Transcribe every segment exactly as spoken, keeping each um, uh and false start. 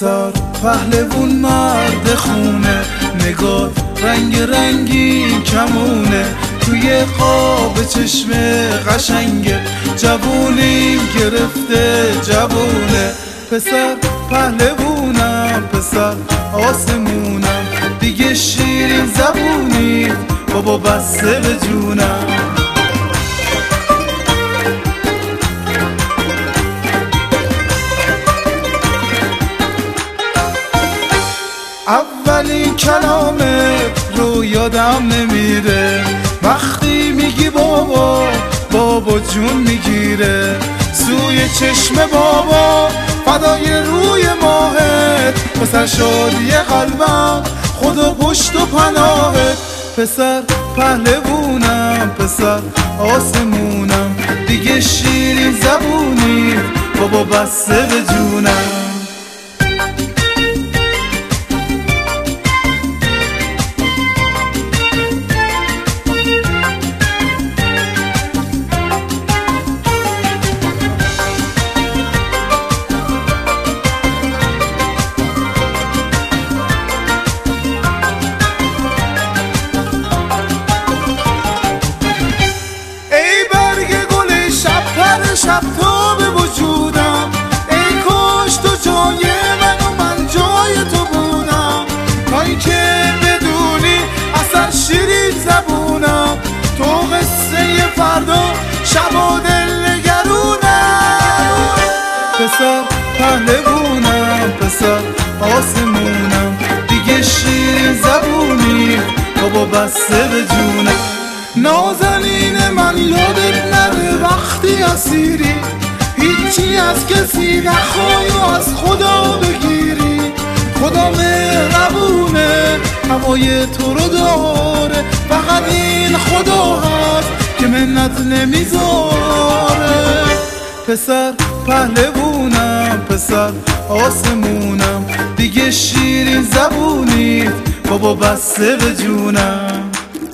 پسر پهلوون مرد خونه، نگاه رنگ رنگین کمونه، توی قاب چشم قشنگه جوونیم گرفته جوونه. پسر پهلوونم پسر آسمونم، دیگه شیرین زبونی بابا بسته به جونم. اولین کلامت رو یادم نمیره، وقتی میگی بابا بابا جون میگیره، سوی چشم بابا فدای روی ماهت، پسر شادی قلبم خدا پشت و پناهت. پسر پهلوونم پسر آسمونم، دیگه شیرین زبونی بابا بسته به جونم. شب تو به وجودم، ای کاش تو جای من و من جای تو بودم، تا اینکه بدونی اصلا شیرین زبونم، تو قصه فردا شب و دل نگرونم. پسر پهلوونم پسر آسمونم، دیگه شیرین زبونی بابا بسته به جونم. نازنین من یادت نره وقتی اسیری، هیچی از کسی نخوای و از خدا بگیری، خدا مهربونه هوای تو رو داره، فقط این خدا هست که منت نمیذاره. پسر پهلوونم پسر آسمونم، دیگه شیرین زبونی بابا بسته به جونم.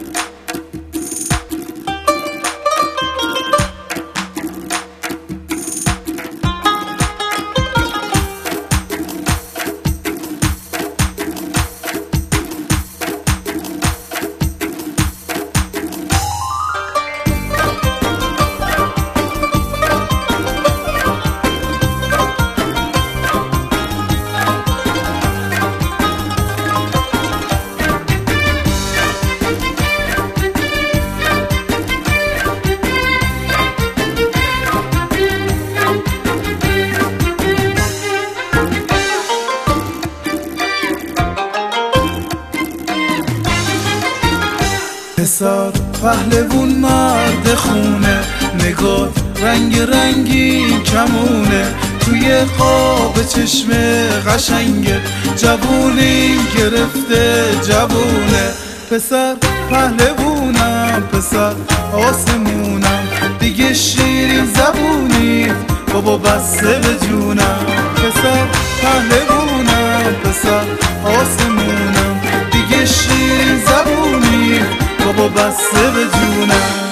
پسر پهلوون مرد خونه، نگاه رنگ رنگین کمونه، توی قاب چشم قشنگه جوونیم گرفته جوونه. پسر پهلوونم پسر آسمونم، دیگه شیرین زبونی بابا بسته به جونم. پسر پهلوونم پسر آسمونم، دیگه شیرین زبونی بابا بسته به جونم.